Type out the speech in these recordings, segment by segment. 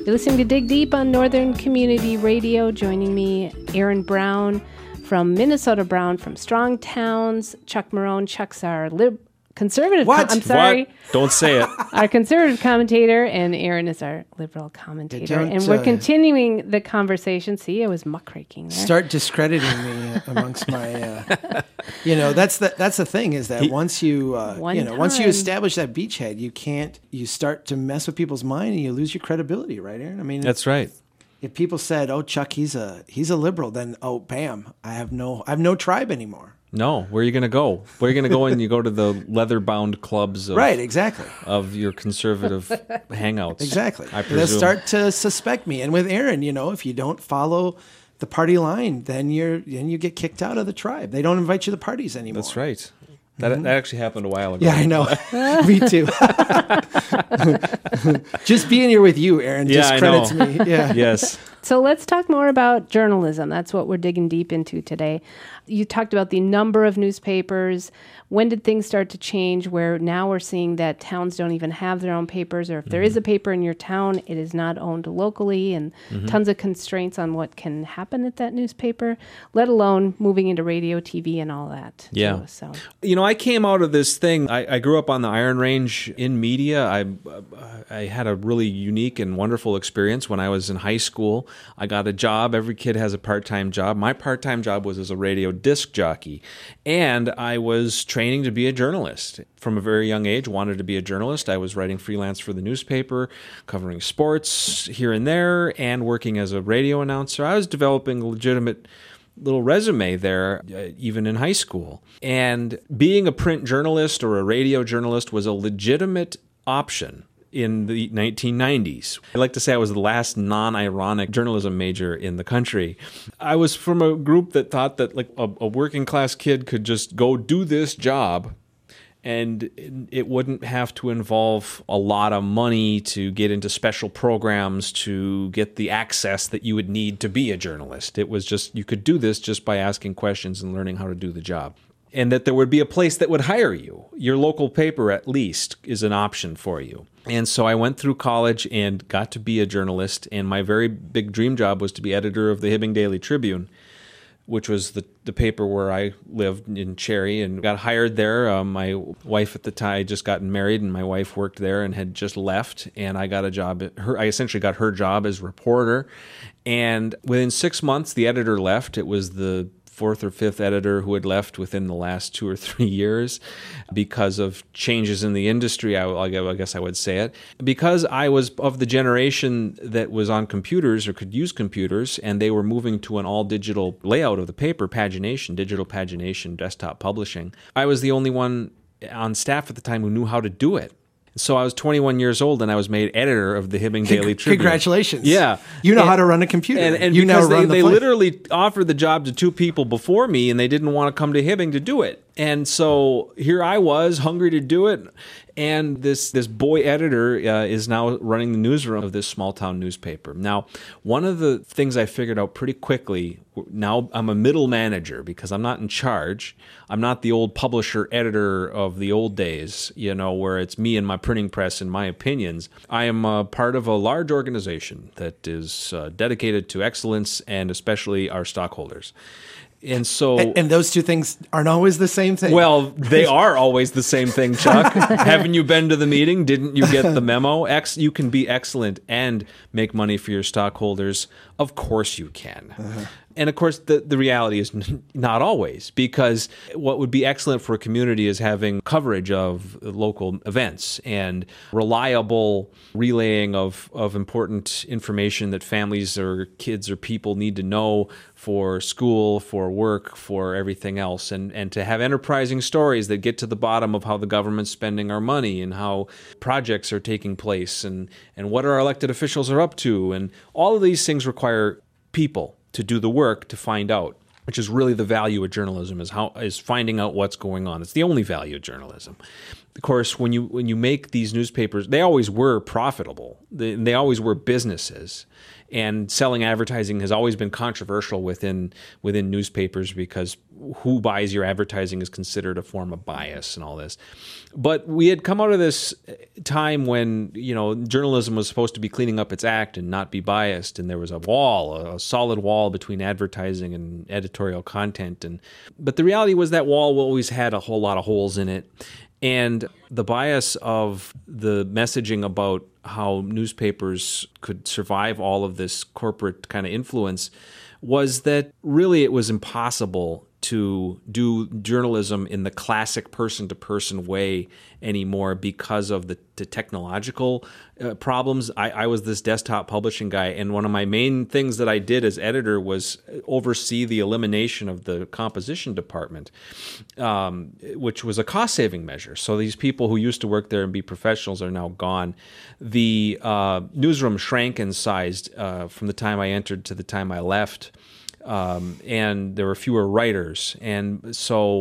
You're listening to Dig Deep on Northern Community Radio. Joining me, Aaron Brown from Minnesota Brown from Strong Towns. Chuck Marohn. Chuck's our conservative. What? I'm sorry. What? Don't say it. Our conservative commentator, and Aaron is our liberal commentator. And we're continuing the conversation. See, I was muckraking there. Start discrediting me amongst my, that's the thing is that once you, once you establish that beachhead, you start to mess with people's mind and you lose your credibility, right, Aaron? I mean, that's right. If people said, "Oh, Chuck, he's a liberal," then bam, I have no tribe anymore. No, where are you going to go? Where are you going to go when you go to the leather-bound clubs right, exactly. of your conservative hangouts? Exactly. I presume. They'll start to suspect me. And with Aaron, if you don't follow the party line, then you get kicked out of the tribe. They don't invite you to parties anymore. That's right. That actually happened a while ago. Yeah, I know. Me too. Just being here with you, Aaron, discredits me. Yeah. Yes. So let's talk more about journalism. That's what we're digging deep into today. You talked about the number of newspapers. When did things start to change where now we're seeing that towns don't even have their own papers, or if there is a paper in your town, it is not owned locally, and tons of constraints on what can happen at that newspaper, let alone moving into radio, TV, and all that. Yeah. Too, so. I came out of this thing. I grew up on the Iron Range in media. I had a really unique and wonderful experience when I was in high school. I got a job. Every kid has a part-time job. My part-time job was as a radio disc jockey, and I was training to be a journalist. From a very young age, wanted to be a journalist. I was writing freelance for the newspaper, covering sports here and there, and working as a radio announcer. I was developing a legitimate little resume there, even in high school. And being a print journalist or a radio journalist was a legitimate option in the 1990s. I like to say I was the last non-ironic journalism major in the country. I was from a group that thought that like a working class kid could just go do this job and it wouldn't have to involve a lot of money to get into special programs to get the access that you would need to be a journalist. It was just, you could do this just by asking questions and learning how to do the job. And that there would be a place that would hire you. Your local paper, at least, is an option for you. And so I went through college and got to be a journalist. And my very big dream job was to be editor of the Hibbing Daily Tribune, which was the paper where I lived in Cherry, and got hired there. My wife at the time, I just gotten married, and my wife worked there and had just left. And I got a job I essentially got her job as reporter. And within 6 months, the editor left. It was the fourth or fifth editor who had left within the last 2 or 3 years because of changes in the industry, I guess I would say it. Because I was of the generation that was on computers or could use computers, and they were moving to an all-digital layout of the paper, pagination, digital pagination, desktop publishing, I was the only one on staff at the time who knew how to do it. So I was 21 years old, and I was made editor of the Hibbing Daily Tribune. Congratulations. Yeah. You know how to run a computer. And you because now they literally offered the job to 2 people before me, and they didn't want to come to Hibbing to do it. And so here I was, hungry to do it, and this boy editor is now running the newsroom of this small-town newspaper. Now, one of the things I figured out pretty quickly, now I'm a middle manager because I'm not in charge. I'm not the old publisher editor of the old days, where it's me and my printing press and my opinions. I am a part of a large organization that is dedicated to excellence and especially our stockholders. And so, and those two things aren't always the same thing. Well, they are always the same thing, Chuck. Haven't you been to the meeting? Didn't you get the memo? You can be excellent and make money for your stockholders. Of course you can. Uh-huh. And of course, the reality is not always, because what would be excellent for a community is having coverage of local events and reliable relaying of important information that families or kids or people need to know for school, for work, for everything else, and to have enterprising stories that get to the bottom of how the government's spending our money and how projects are taking place and what our elected officials are up to. And all of these things require people to do the work to find out, which is really the value of journalism, is finding out what's going on. It's the only value of journalism. Of course, when you make these newspapers, they always were profitable. They always were businesses. And selling advertising has always been controversial within newspapers because who buys your advertising is considered a form of bias and all this. But we had come out of this time when, journalism was supposed to be cleaning up its act and not be biased, and there was a solid wall between advertising and editorial content. But the reality was that wall always had a whole lot of holes in it. And the bias of the messaging about how newspapers could survive all of this corporate kind of influence was that really it was impossible to do journalism in the classic person-to-person way anymore because of the technological problems. I was this desktop publishing guy, and one of my main things that I did as editor was oversee the elimination of the composition department, which was a cost-saving measure. So these people who used to work there and be professionals are now gone. The newsroom shrank in size from the time I entered to the time I left. And there were fewer writers, and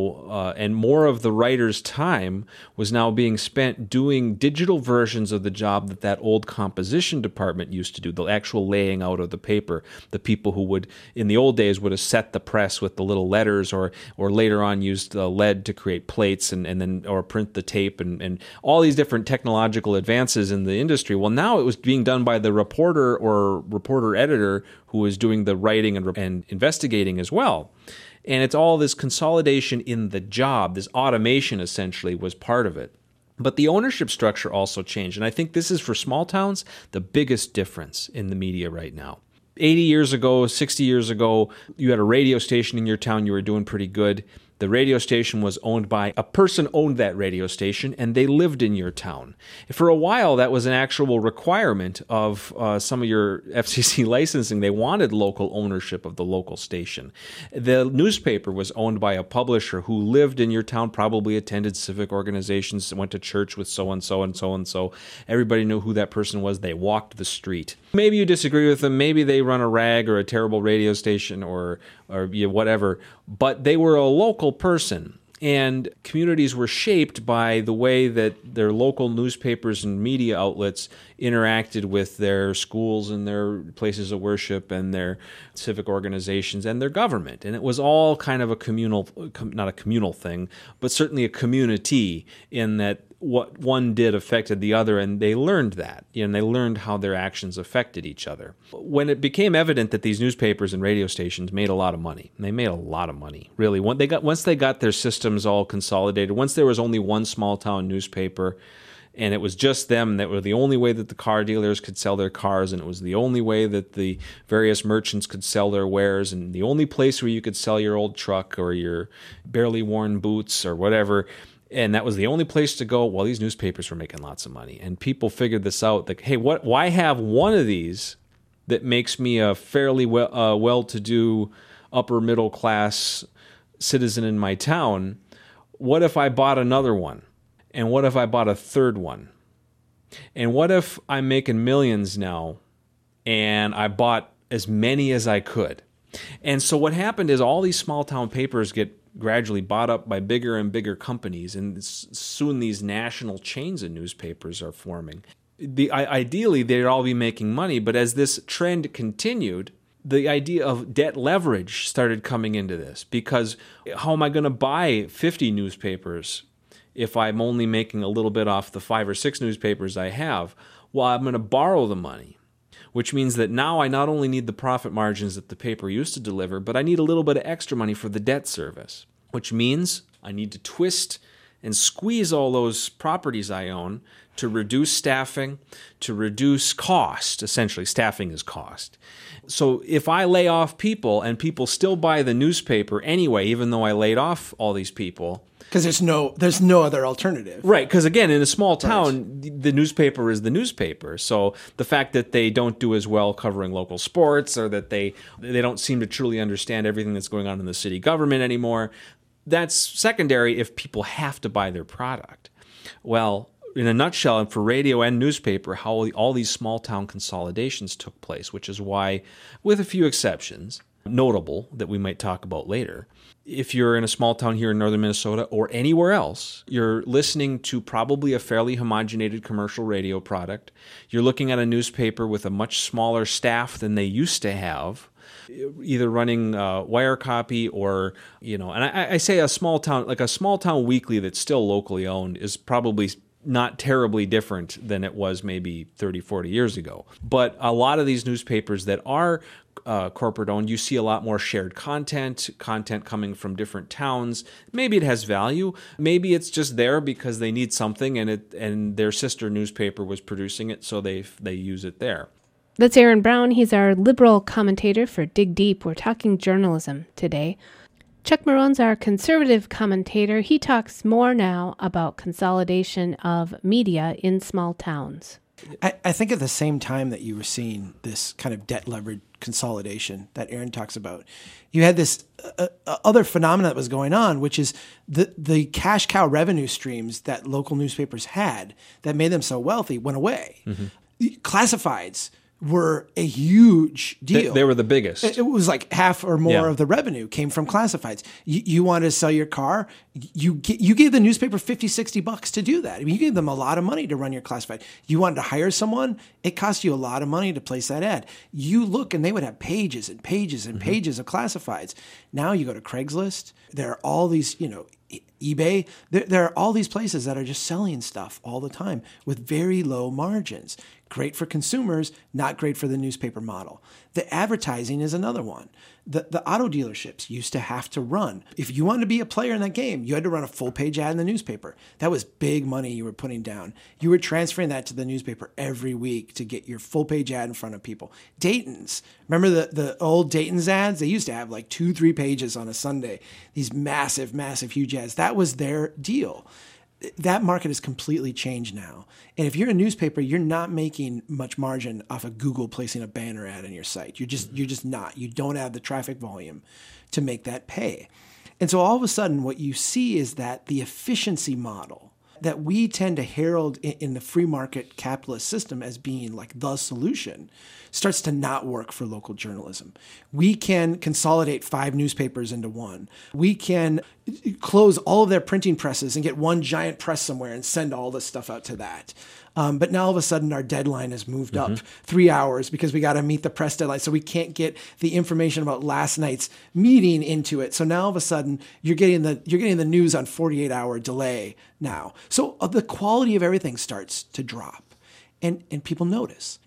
so and more of the writer's time was now being spent doing digital versions of the job that old composition department used to do, the actual laying out of the paper. The people who would, in the old days, would have set the press with the little letters, or later on used lead to create plates, and then or print the tape, and all these different technological advances in the industry. Well, now it was being done by the reporter or reporter editor who was doing the writing and investigating as well. And it's all this consolidation in the job, this automation essentially was part of it. But the ownership structure also changed. And I think this is, for small towns, the biggest difference in the media right now. 80 years ago, 60 years ago, you had a radio station in your town, you were doing pretty good. The radio station was owned by a person owned that radio station, and they lived in your town. For a while, that was an actual requirement of some of your FCC licensing. They wanted local ownership of the local station. The newspaper was owned by a publisher who lived in your town, probably attended civic organizations, went to church with so-and-so and so-and-so. Everybody knew who that person was. They walked the street. Maybe you disagree with them. Maybe they run a rag or a terrible radio station or whatever, but they were a local person. And communities were shaped by the way that their local newspapers and media outlets interacted with their schools and their places of worship and their civic organizations and their government. And it was all kind of a communal, not a communal thing, but certainly a community, in that what one did affected the other, and they learned that, and they learned how their actions affected each other. When it became evident that these newspapers and radio stations made a lot of money, and they made a lot of money, really. Once they got their systems all consolidated, once there was only one small town newspaper, and it was just them, that were the only way that the car dealers could sell their cars, and it was the only way that the various merchants could sell their wares, and the only place where you could sell your old truck or your barely worn boots or whatever. And that was the only place to go. Well, these newspapers were making lots of money. And people figured this out. Like, hey, why have one of these that makes me a fairly well-to-do, upper-middle-class citizen in my town? What if I bought another one? And what if I bought a third one? And what if I'm making millions now and I bought as many as I could? And so what happened is all these small-town papers get gradually bought up by bigger and bigger companies, and soon these national chains of newspapers are forming. Ideally, they'd all be making money, but as this trend continued, the idea of debt leverage started coming into this, because how am I going to buy 50 newspapers if I'm only making a little bit off the 5 or 6 newspapers I have? Well, I'm going to borrow the money, which means that now I not only need the profit margins that the paper used to deliver, but I need a little bit of extra money for the debt service, which means I need to twist and squeeze all those properties I own to reduce staffing, to reduce cost. Essentially, staffing is cost. So if I lay off people and people still buy the newspaper anyway, even though I laid off all these people, because there's no other alternative. Right, because again, in a small town, the newspaper is the newspaper. So the fact that they don't do as well covering local sports, or that they don't seem to truly understand everything that's going on in the city government anymore, that's secondary if people have to buy their product. Well, in a nutshell, and for radio and newspaper, how all these small town consolidations took place, which is why, with a few exceptions, notable that we might talk about later. If you're in a small town here in northern Minnesota or anywhere else, you're listening to probably a fairly homogenated commercial radio product. You're looking at a newspaper with a much smaller staff than they used to have, either running wire copy or, and I say a small town, like a small town weekly that's still locally owned is probably not terribly different than it was maybe 30, 40 years ago. But a lot of these newspapers that are corporate owned, you see a lot more shared content coming from different towns. Maybe it has value. Maybe it's just there because they need something and their sister newspaper was producing it, so they use it there. That's Aaron Brown. He's our liberal commentator for Dig Deep. We're talking journalism today. Chuck Marone's our conservative commentator. He talks more now about consolidation of media in small towns. I think at the same time that you were seeing this kind of debt leverage consolidation that Aaron talks about, you had this other phenomena that was going on, which is the cash cow revenue streams that local newspapers had that made them so wealthy went away. Mm-hmm. Classifieds were a huge deal. They were the biggest. It was like half or more of the revenue came from classifieds. You wanted to sell your car, you gave the newspaper $50-$60 to do that. I mean, you gave them a lot of money to run your classified. You wanted to hire someone, it cost you a lot of money to place that ad. You look and they would have pages and pages and pages of classifieds. Now you go to Craigslist, there are all these, eBay, there are all these places that are just selling stuff all the time with very low margins. Great for consumers, not great for the newspaper model. The advertising is another one. The auto dealerships used to have to run. If you wanted to be a player in that game, you had to run a full-page ad in the newspaper. That was big money you were putting down. You were transferring that to the newspaper every week to get your full-page ad in front of people. Dayton's. Remember the old Dayton's ads? They used to have like 2-3 pages on a Sunday. These massive, massive, huge ads. That was their deal. That market has completely changed now. And if you're a newspaper, you're not making much margin off of Google placing a banner ad on your site. You're just not. You don't have the traffic volume to make that pay. And so all of a sudden what you see is that the efficiency model that we tend to herald in the free market capitalist system as being like the solution starts to not work for local journalism. We can consolidate 5 newspapers into one. We can close all of their printing presses and get one giant press somewhere and send all this stuff out to that. But now all of a sudden our deadline has moved up 3 hours because we got to meet the press deadline. So we can't get the information about last night's meeting into it. So now all of a sudden you're getting the news on 48-hour delay now. So the quality of everything starts to drop, and people notice.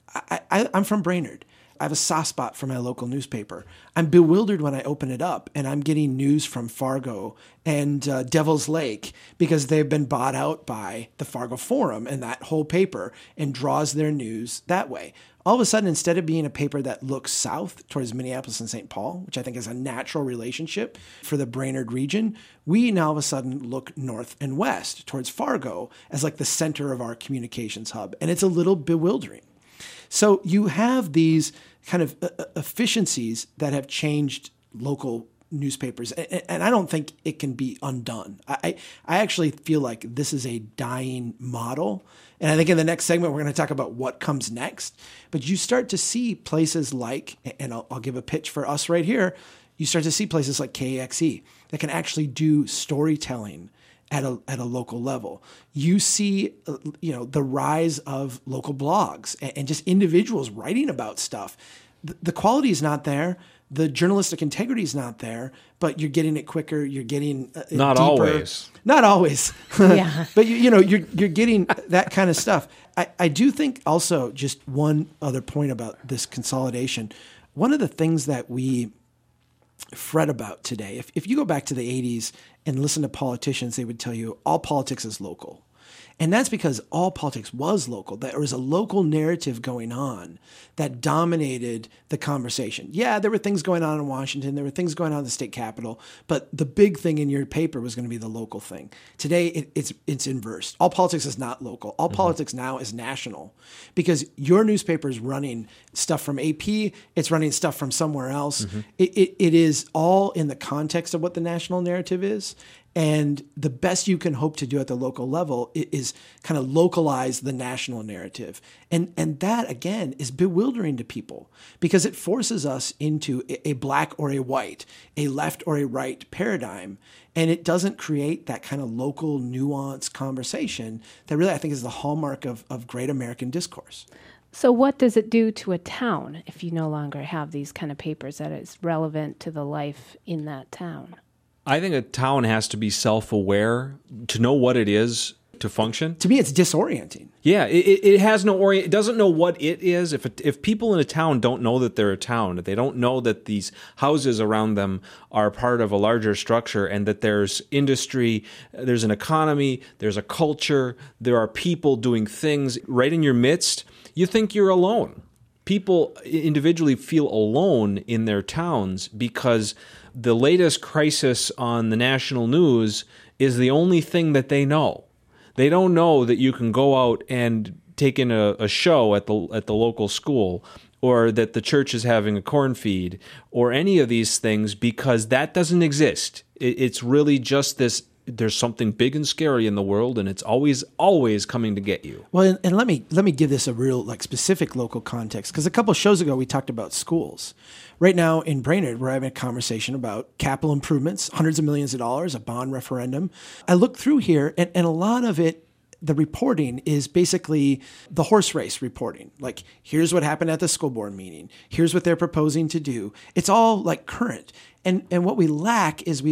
I'm from Brainerd. I have a soft spot for my local newspaper. I'm bewildered when I open it up and I'm getting news from Fargo and Devil's Lake because they've been bought out by the Fargo Forum and that whole paper and draws their news that way. All of a sudden, instead of being a paper that looks south towards Minneapolis and St. Paul, which I think is a natural relationship for the Brainerd region, we now all of a sudden look north and west towards Fargo as like the center of our communications hub. And it's a little bewildering. So you have these kind of efficiencies that have changed local newspapers, and I don't think it can be undone. I actually feel like this is a dying model, and I think in the next segment we're going to talk about what comes next. But you start to see places like, and I'll give a pitch for us right here, you start to see places like KXE that can actually do storytelling at a local level. You see, the rise of local blogs and just individuals writing about stuff. The quality is not there. The journalistic integrity is not there, but you're getting it quicker. You're getting it not deeper. Always. Not always. Yeah. But you're getting that kind of stuff. I do think also just one other point about this consolidation. One of the things that we fret about today, if you go back to the 80s and listen to politicians, they would tell you all politics is local. And that's because all politics was local. There was a local narrative going on that dominated the conversation. Yeah, there were things going on in Washington. There were things going on in the state capitol. But the big thing in your paper was going to be the local thing. Today, it's inverse. All politics is not local. All politics now is national because your newspaper is running stuff from AP. It's running stuff from somewhere else. It is all in the context of what the national narrative is. And the best you can hope to do at the local level is kind of localize the national narrative. And that, again, is bewildering to people because it forces us into a black or a white, a left or a right paradigm. And it doesn't create that kind of local nuanced conversation that really, I think, is the hallmark of great American discourse. So what does it do to a town if you no longer have these kind of papers that is relevant to the life in that town? I think a town has to be self-aware to know what it is to function. To me, it's disorienting. Yeah, it has no it doesn't know what it is. If people in a town don't know that they're a town, that they don't know that these houses around them are part of a larger structure and that there's industry, there's an economy, there's a culture, there are people doing things right in your midst, you think you're alone. People individually feel alone in their towns because the latest crisis on the national news is the only thing that they know. They don't know that you can go out and take in a show at the local school, or that the church is having a corn feed, or any of these things, because that doesn't exist. It's really just this. There's something big and scary in the world, and it's always coming to get you. Well, and let me give this a real specific local context, because a couple of shows ago we talked about schools. Right now in Brainerd, we're having a conversation about capital improvements, hundreds of millions of dollars, a bond referendum. I looked through here, and a lot of it, the reporting is basically the horse race reporting. Like, here's what happened at the school board meeting. Here's what they're proposing to do. It's all current. And what we lack is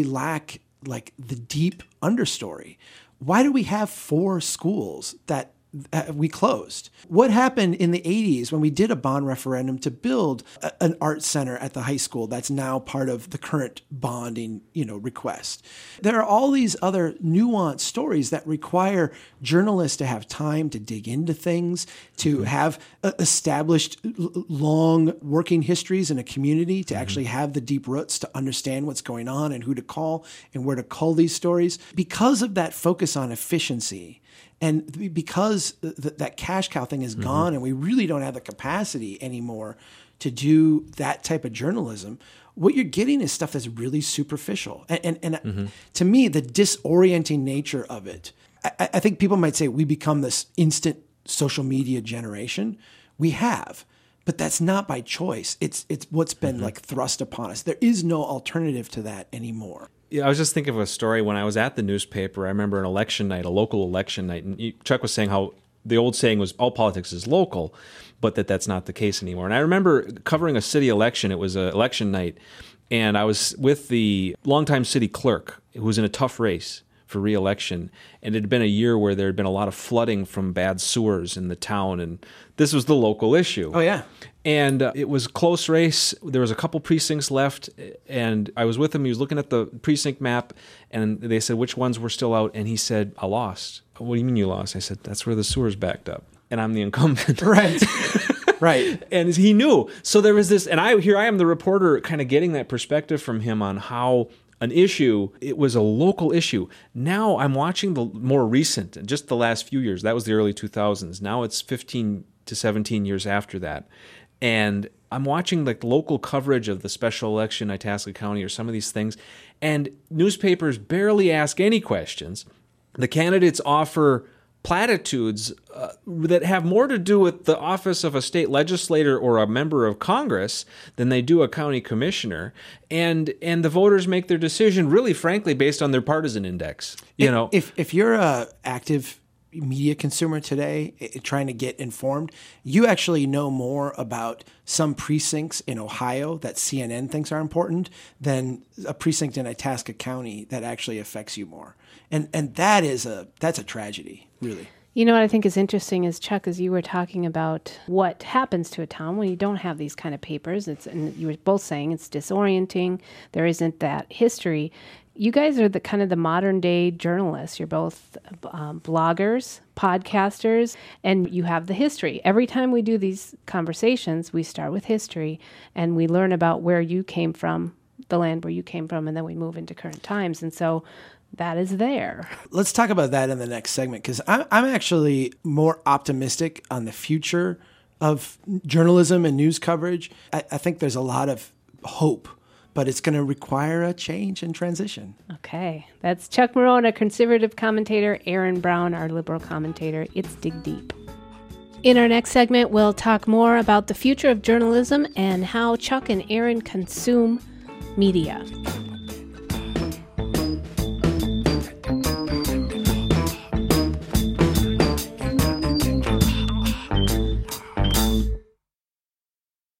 the deep understory. Why do we have 4 schools that we closed? What happened in the 80s when we did a bond referendum to build an art center at the high school that's now part of the current bonding, request? There are all these other nuanced stories that require journalists to have time to dig into things, to have established long working histories in a community, to actually have the deep roots to understand what's going on and who to call and where to cull these stories. Because of that focus on efficiency, and because that cash cow thing is gone and we really don't have the capacity anymore to do that type of journalism, what you're getting is stuff that's really superficial. And to me, the disorienting nature of it, I think people might say we become this instant social media generation. We have. But that's not by choice. It's what's been thrust upon us. There is no alternative to that anymore. Yeah, I was just thinking of a story when I was at the newspaper. I remember an election night, a local election night, and Chuck was saying how the old saying was all politics is local, but that's not the case anymore. And I remember covering a city election. It was an election night, and I was with the longtime city clerk who was in a tough race for re-election, and it had been a year where there had been a lot of flooding from bad sewers in the town, and this was the local issue. Oh, yeah. And it was a close race. There was a couple precincts left, and I was with him. He was looking at the precinct map, and they said, which ones were still out? And he said, I lost. What do you mean you lost? I said, that's where the sewer's backed up, and I'm the incumbent. Right. Right. And he knew. So there was this, and here I am, the reporter, kind of getting that perspective from him on how an issue, it was a local issue. Now I'm watching the more recent, just the last few years. That was the early 2000s. Now it's 15 to 17 years after that. And I'm watching local coverage of the special election in Itasca County or some of these things, and newspapers barely ask any questions. The candidates offer platitudes that have more to do with the office of a state legislator or a member of Congress than they do a county commissioner, and the voters make their decision really, frankly, based on their partisan index. If you're a active media consumer today trying to get informed, you actually know more about some precincts in Ohio that CNN thinks are important than a precinct in Itasca County that actually affects you more. And that's a tragedy, really. You know what I think is interesting is, Chuck, as you were talking about what happens to a town when you don't have these kind of papers, and you were both saying it's disorienting, there isn't that history. You guys are the kind of the modern day journalists. You're both bloggers, podcasters, and you have the history. Every time we do these conversations, we start with history and we learn about where you came from, the land where you came from, and then we move into current times. And so that is there. Let's talk about that in the next segment, because I'm actually more optimistic on the future of journalism and news coverage. I think there's a lot of hope, but it's going to require a change and transition. Okay. That's Chuck Marohn, a conservative commentator, Aaron Brown, our liberal commentator. It's Dig Deep. In our next segment, we'll talk more about the future of journalism and how Chuck and Aaron consume media.